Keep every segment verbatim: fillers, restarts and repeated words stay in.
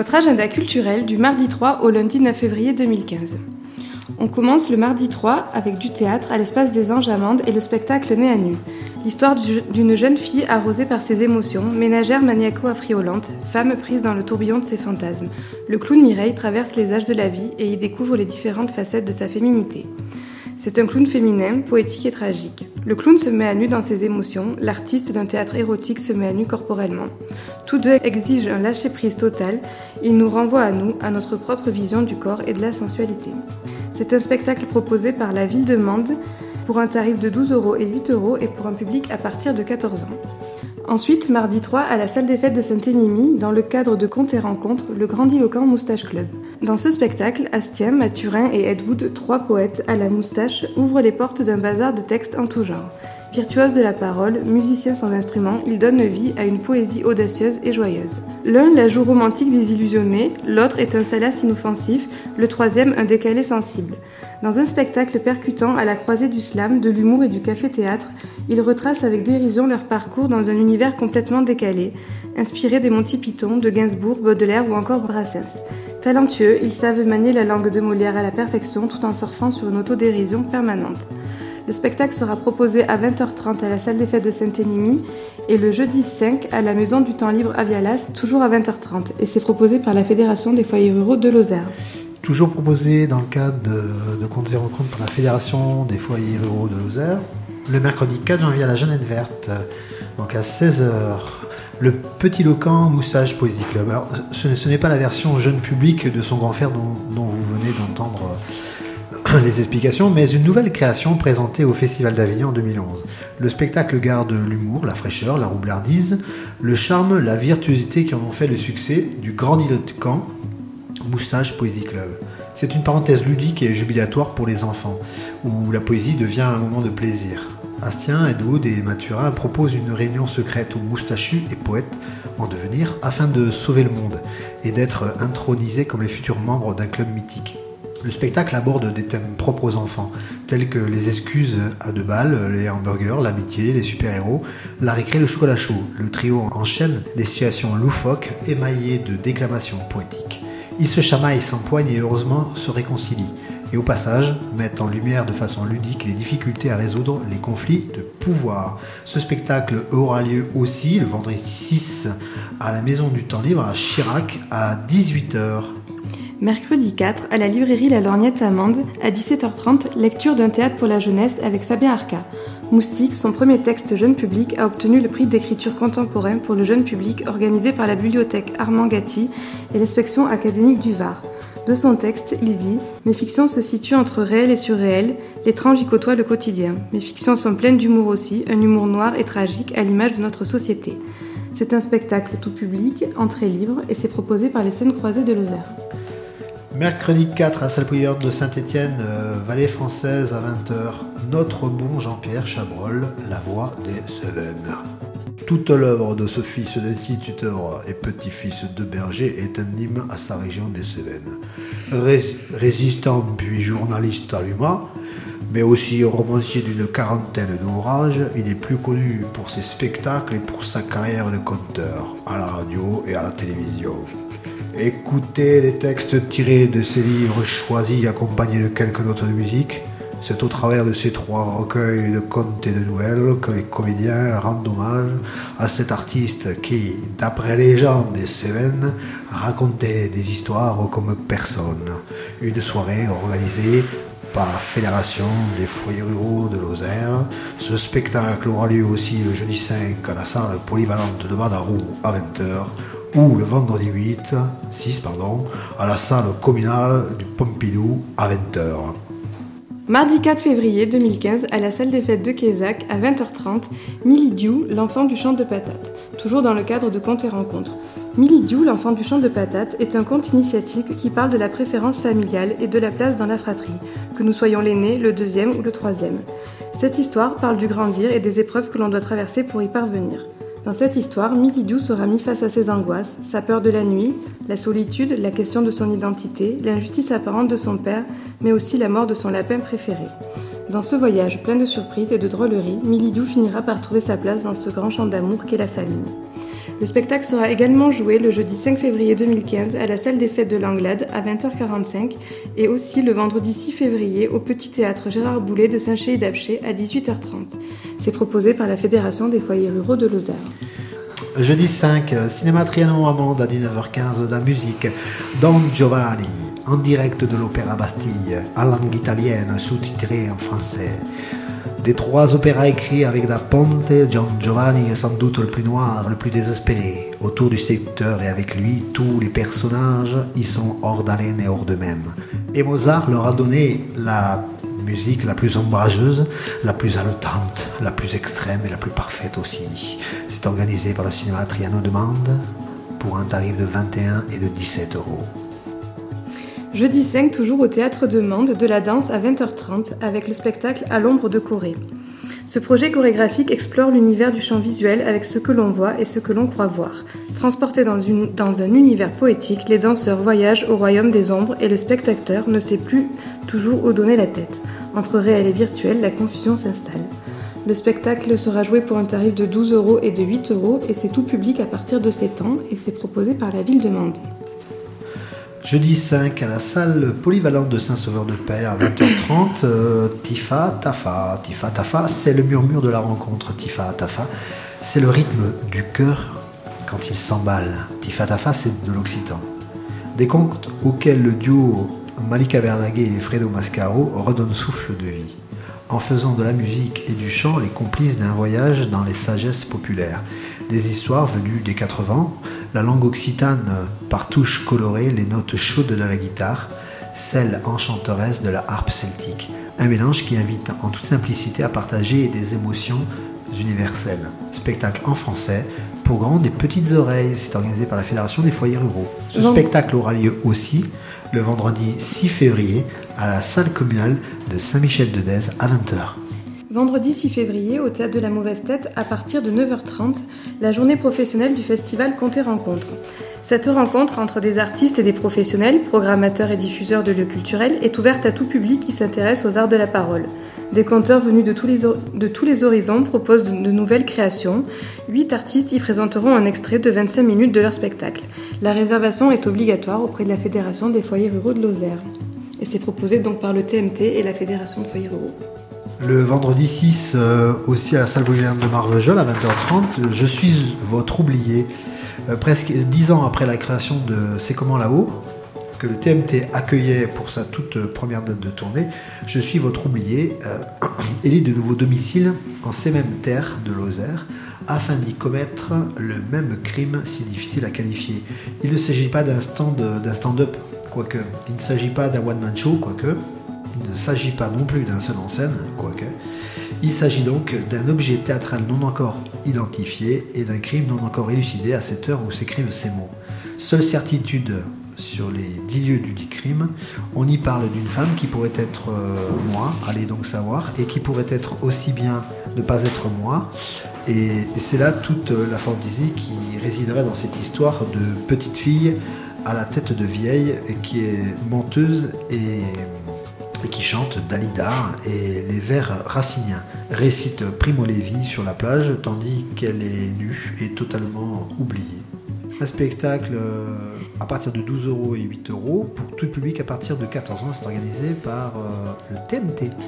Votre agenda culturel du mardi trois au lundi neuf février deux mille quinze. On commence le mardi trois avec du théâtre à l'Espace des Anges à Mende et le spectacle Nez à nu. L'histoire d'une jeune fille arrosée par ses émotions, ménagère maniaco-affriolante, femme prise dans le tourbillon de ses fantasmes. Le clown Mireille traverse les âges de la vie et y découvre les différentes facettes de sa féminité. C'est un clown féminin, poétique et tragique. Le clown se met à nu dans ses émotions, l'artiste d'un théâtre érotique se met à nu corporellement. Tous deux exigent un lâcher-prise total, ils nous renvoient à nous, à notre propre vision du corps et de la sensualité. C'est un spectacle proposé par la ville de Mende pour un tarif de douze euros et huit euros et pour un public à partir de quatorze ans. Ensuite, mardi trois, à la salle des fêtes de Saint-Énimie, dans le cadre de Contes et Rencontres, le Grandiloquent Moustache Club. Dans ce spectacle, Astien, Mathurin et Ed Wood, trois poètes à la moustache, ouvrent les portes d'un bazar de textes en tout genre. Virtuoses de la parole, musiciens sans instrument, ils donnent vie à une poésie audacieuse et joyeuse. L'un, la joue romantique des illusionnés, l'autre est un salace inoffensif, le troisième, un décalé sensible. Dans un spectacle percutant à la croisée du slam, de l'humour et du café-théâtre, ils retracent avec dérision leur parcours dans un univers complètement décalé, inspiré des Monty Python, de Gainsbourg, Baudelaire ou encore Brassens. Talentueux, ils savent manier la langue de Molière à la perfection tout en surfant sur une autodérision permanente. Le spectacle sera proposé à vingt heures trente à la salle des fêtes de Saint-Énimie et le jeudi cinq à la Maison du Temps Libre à Vialas, toujours à vingt heures trente. Et c'est proposé par la Fédération des foyers ruraux de Lozère. Toujours proposé dans le cadre de, de Contes et Rencontres par la Fédération des foyers ruraux de Lozère, le mercredi quatre janvier à la Jeunette Verte, donc à seize heures, le Petit Loquent Moustache Poésie Club. Alors, ce, ce n'est pas la version jeune public de son grand frère dont, dont vous venez d'entendre les explications, mais une nouvelle création présentée au Festival d'Avignon en deux mille onze. Le spectacle garde l'humour, la fraîcheur, la roublardise, le charme, la virtuosité qui en ont fait le succès du Grandiloquent Moustache Poésie Club. C'est une parenthèse ludique et jubilatoire pour les enfants, où la poésie devient un moment de plaisir. Astien, Ed Wood et Mathurin proposent une réunion secrète aux moustachus et poètes en devenir afin de sauver le monde et d'être intronisés comme les futurs membres d'un club mythique. Le spectacle aborde des thèmes propres aux enfants, tels que les excuses à deux balles, les hamburgers, l'amitié, les super-héros, la récré, le chocolat chaud. Le trio enchaîne des situations loufoques émaillées de déclamations poétiques. Ils se chamaillent, s'empoignent et heureusement se réconcilient. Et au passage, mettent en lumière de façon ludique les difficultés à résoudre les conflits de pouvoir. Ce spectacle aura lieu aussi le vendredi six à la Maison du Temps Libre à Chirac à dix-huit heures. Mercredi quatre, à la librairie La Lorgnette à Mende, à dix-sept heures trente, lecture d'un théâtre pour la jeunesse avec Fabien Arca. Moustique, son premier texte jeune public, a obtenu le prix d'écriture contemporain pour le jeune public organisé par la bibliothèque Armand Gatti et l'inspection académique du Var. De son texte, il dit « Mes fictions se situent entre réel et surréel, l'étrange y côtoie le quotidien. Mes fictions sont pleines d'humour aussi, un humour noir et tragique à l'image de notre société. » C'est un spectacle tout public, entrée libre, et c'est proposé par les Scènes Croisées de Lozère. Mercredi quatre à la salle polyvalente de Saint-Étienne, euh, Vallée Française à vingt heures, notre bon Jean-Pierre Chabrol, La Voix des Cévennes. Toute l'œuvre de ce fils d'instituteur et petit-fils de berger est un hymne à sa région des Cévennes. Ré- résistant puis journaliste à l'U M A, mais aussi romancier d'une quarantaine d'ouvrages, il est plus connu pour ses spectacles et pour sa carrière de conteur, à la radio et à la télévision. Écoutez les textes tirés de ses livres choisis accompagnés de quelques notes de musique. C'est au travers de ces trois recueils de contes et de nouvelles que les comédiens rendent hommage à cet artiste qui, d'après les gens des Cévennes, racontait des histoires comme personne. Une soirée organisée par la Fédération des foyers ruraux de Lozère. Ce spectacle aura lieu aussi le jeudi cinq à la salle polyvalente de Badarou à vingt heures. Ou le vendredi huit, six pardon, à la salle communale du Pompidou à vingt heures. Mardi quatre février deux mille quinze, à la salle des fêtes de Quézac, à vingt heures trente, Milidiou, l'enfant du champ de patates, toujours dans le cadre de Contes et Rencontres. Milidiou, l'enfant du champ de patates, est un conte initiatique qui parle de la préférence familiale et de la place dans la fratrie, que nous soyons l'aîné, le deuxième ou le troisième. Cette histoire parle du grandir et des épreuves que l'on doit traverser pour y parvenir. Dans cette histoire, Milidiou sera mis face à ses angoisses, sa peur de la nuit, la solitude, la question de son identité, l'injustice apparente de son père, mais aussi la mort de son lapin préféré. Dans ce voyage plein de surprises et de drôleries, Milidiou finira par trouver sa place dans ce grand champ d'amour qu'est la famille. Le spectacle sera également joué le jeudi cinq février deux mille quinze à la salle des fêtes de l'Anglade à vingt heures quarante-cinq et aussi le vendredi six février au Petit Théâtre Gérard Boulet de Saint-Chély-d'Apcher à dix-huit heures trente. C'est proposé par la Fédération des foyers ruraux de Lozère. Jeudi cinq, Cinéma Trianon Amande à dix-neuf heures quinze, de la musique Don Giovanni, en direct de l'Opéra Bastille, en langue italienne, sous-titré en français. Des trois opéras écrits avec Da Ponte, Don Giovanni est sans doute le plus noir, le plus désespéré. Autour du séducteur et avec lui, tous les personnages y sont hors d'haleine et hors d'eux-mêmes. Et Mozart leur a donné la musique la plus ombrageuse, la plus haletante, la plus extrême et la plus parfaite aussi. C'est organisé par le cinéma Trianon de Mende pour un tarif de vingt et un et de dix-sept euros. Jeudi cinq, toujours au Théâtre de Mende, de la danse à vingt heures trente avec le spectacle À l'ombre de Corée. Ce projet chorégraphique explore l'univers du chant visuel avec ce que l'on voit et ce que l'on croit voir. Transportés dans, une, dans un univers poétique, les danseurs voyagent au royaume des ombres et le spectateur ne sait plus toujours où donner la tête. Entre réel et virtuel, la confusion s'installe. Le spectacle sera joué pour un tarif de douze euros et de huit euros et c'est tout public à partir de sept ans et c'est proposé par la ville de Mende. Jeudi cinq, à la salle polyvalente de Saint-Sauveur-de-Paix à vingt heures trente, euh, Tifa Tafa. Tifa Tafa, c'est le murmure de la rencontre. Tifa Tafa, c'est le rythme du cœur quand il s'emballe. Tifa Tafa, c'est de l'occitan. Des contes auxquels le duo Malika Bernaguet et Fredo Mascaro redonnent souffle de vie, en faisant de la musique et du chant les complices d'un voyage dans les sagesses populaires. Des histoires venues des quatre vents, la langue occitane par touches colorées, les notes chaudes de la guitare, celles enchanteresses de la harpe celtique. Un mélange qui invite en toute simplicité à partager des émotions universelles. Spectacle en français pour grandes et petites oreilles. C'est organisé par la Fédération des foyers ruraux. Ce Vend... spectacle aura lieu aussi le vendredi six février à la salle communale de Saint-Michel-de-Dèze à vingt heures. Vendredi six février, au Théâtre de la Mauvaise Tête, à partir de neuf heures trente, la journée professionnelle du festival Contes et Rencontres. Cette rencontre entre des artistes et des professionnels, programmateurs et diffuseurs de lieux culturels, est ouverte à tout public qui s'intéresse aux arts de la parole. Des conteurs venus de tous les, or- de tous les horizons proposent de, de nouvelles créations. Huit artistes y présenteront un extrait de vingt-cinq minutes de leur spectacle. La réservation est obligatoire auprès de la Fédération des foyers ruraux de Lozère. Et c'est proposé donc par le T M T et la Fédération de foyers ruraux. Le vendredi six, euh, aussi à la salle polyvalente de Marvejols à vingt heures trente, Je suis votre oublié. Euh, presque dix ans après la création de C'est comment là-haut, que le T M T accueillait pour sa toute première date de tournée, Je suis votre oublié, euh, élit de nouveau domicile en ces mêmes terres de Lozère, afin d'y commettre le même crime si difficile à qualifier. Il ne s'agit pas d'un stand, d'un stand-up, quoique. Il ne s'agit pas d'un one-man show, quoique. Il ne s'agit pas non plus d'un seul en scène, quoique. Il s'agit donc d'un objet théâtral non encore identifié et d'un crime non encore élucidé à cette heure où s'écrivent ces mots. Seule certitude sur les dix lieux du dit crime, on y parle d'une femme qui pourrait être euh, moi, allez donc savoir, et qui pourrait être aussi bien ne pas être moi. Et, et c'est là toute la fantaisie qui résiderait dans cette histoire de petite fille à la tête de vieille qui est menteuse et... et qui chante Dalida et les vers raciniens, récite Primo Levi sur la plage tandis qu'elle est nue et totalement oubliée. Un spectacle à partir de douze euros et huit euros pour tout public à partir de quatorze ans. C'est organisé par euh, le T M T.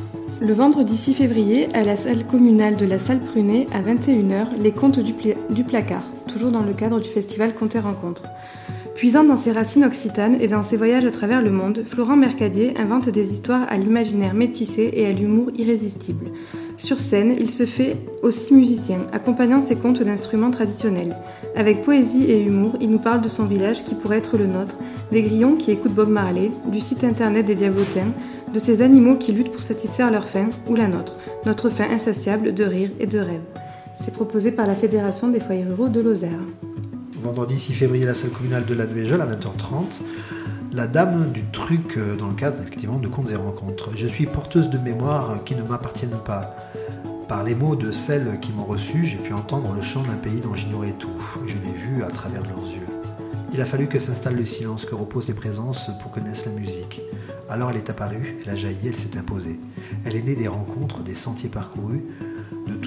Le vendredi six février, à la salle communale de la salle Prunet, à vingt et une heures, les contes du, pla- du placard, toujours dans le cadre du festival Contes et Rencontres. Puisant dans ses racines occitanes et dans ses voyages à travers le monde, Florent Mercadier invente des histoires à l'imaginaire métissé et à l'humour irrésistible. Sur scène, il se fait aussi musicien, accompagnant ses contes d'instruments traditionnels. Avec poésie et humour, il nous parle de son village qui pourrait être le nôtre, des grillons qui écoutent Bob Marley, du site internet des Diablotins, de ces animaux qui luttent pour satisfaire leur faim, ou la nôtre, notre faim insatiable de rire et de rêve. C'est proposé par la Fédération des foyers ruraux de Lozère. Vendredi six février, la salle communale de la Nuéjol à vingt heures trente. La dame du truc dans le cadre effectivement de Contes et Rencontres. Je suis porteuse de mémoires qui ne m'appartiennent pas. Par les mots de celles qui m'ont reçu, j'ai pu entendre le chant d'un pays dont j'ignorais tout. Je l'ai vu à travers leurs yeux. Il a fallu que s'installe le silence, que reposent les présences pour que naisse la musique. Alors elle est apparue, elle a jailli, elle s'est imposée. Elle est née des rencontres, des sentiers parcourus, de tout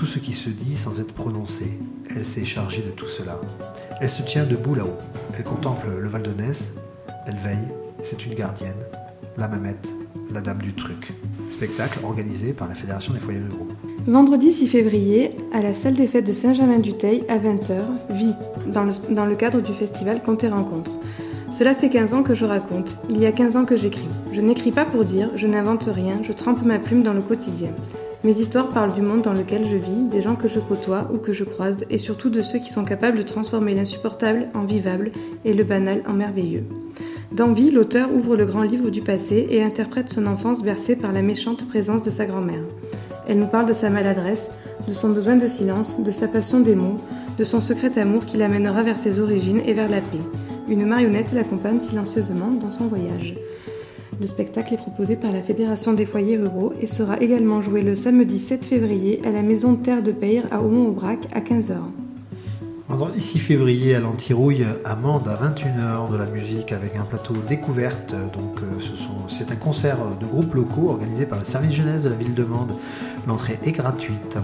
tout ce qui se dit sans être prononcé. Elle s'est chargée de tout cela. Elle se tient debout là-haut. Elle contemple le Val d'Aunès. Elle veille. C'est une gardienne. La mamette, la dame du truc. Spectacle organisé par la Fédération des foyers ruraux. Vendredi six février, à la salle des fêtes de Saint-Germain-du-Teil, à vingt heures, Vie, dans le, dans le cadre du festival Contes et Rencontres. Cela fait quinze ans que je raconte. Il y a quinze ans que j'écris. Je n'écris pas pour dire, je n'invente rien, je trempe ma plume dans le quotidien. Mes histoires parlent du monde dans lequel je vis, des gens que je côtoie ou que je croise, et surtout de ceux qui sont capables de transformer l'insupportable en vivable et le banal en merveilleux. Dans Vie, l'auteur ouvre le grand livre du passé et interprète son enfance bercée par la méchante présence de sa grand-mère. Elle nous parle de sa maladresse, de son besoin de silence, de sa passion des mots, de son secret amour qui l'amènera vers ses origines et vers la paix. Une marionnette l'accompagne silencieusement dans son voyage. Le spectacle est proposé par la Fédération des foyers ruraux et sera également joué le samedi sept février à la maison Terre de Peyre à Aumont-Aubrac à quinze heures. Vendredi six février à l'Antirouille, à Mende à vingt et une heures, de la musique avec un plateau découverte. Donc, euh, ce sont, c'est un concert de groupes locaux organisé par le service jeunesse de la ville de Mende. L'entrée est gratuite.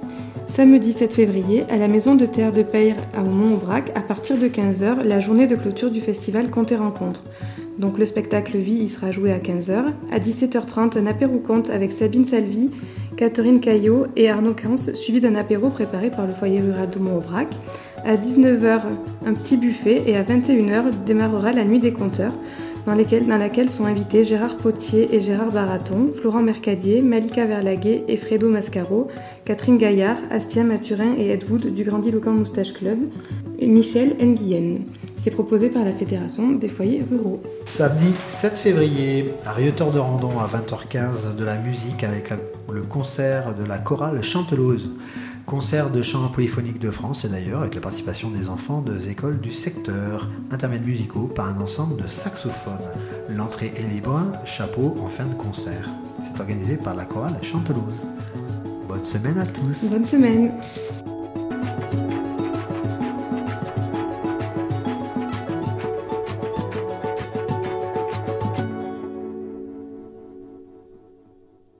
Samedi sept février, à la maison de Terre de Peyre à Aumont-Aubrac, à partir de quinze heures, la journée de clôture du festival Contes et Rencontres. Donc le spectacle Vie y sera joué à quinze heures. À dix-sept heures trente, un apéro conte avec Sabine Salvi, Catherine Caillot et Arnaud Cans, suivi d'un apéro préparé par le foyer rural d'Aumont-Aubrac. À dix-neuf heures, un petit buffet et à vingt et une heures démarrera la nuit des conteurs, dans, lesquels, dans laquelle sont invités Gérard Potier et Gérard Baraton, Florent Mercadier, Malika Verlaguet et Fredo Mascaro, Catherine Gaillard, Astien Mathurin et Ed Wood du Grandiloquent Moustache Club, et Michel Nguyen. C'est proposé par la Fédération des foyers ruraux. Samedi sept février, à Rieutort-de-Randon à vingt heures quinze, de la musique avec la, le concert de la chorale Chantelouse. Concert de chant polyphonique de France et d'ailleurs avec la participation des enfants des écoles du secteur. Intermèdes musicaux par un ensemble de saxophones. L'entrée est libre, chapeau en fin de concert. C'est organisé par la chorale Chantelouse. Bonne semaine à tous. Bonne semaine.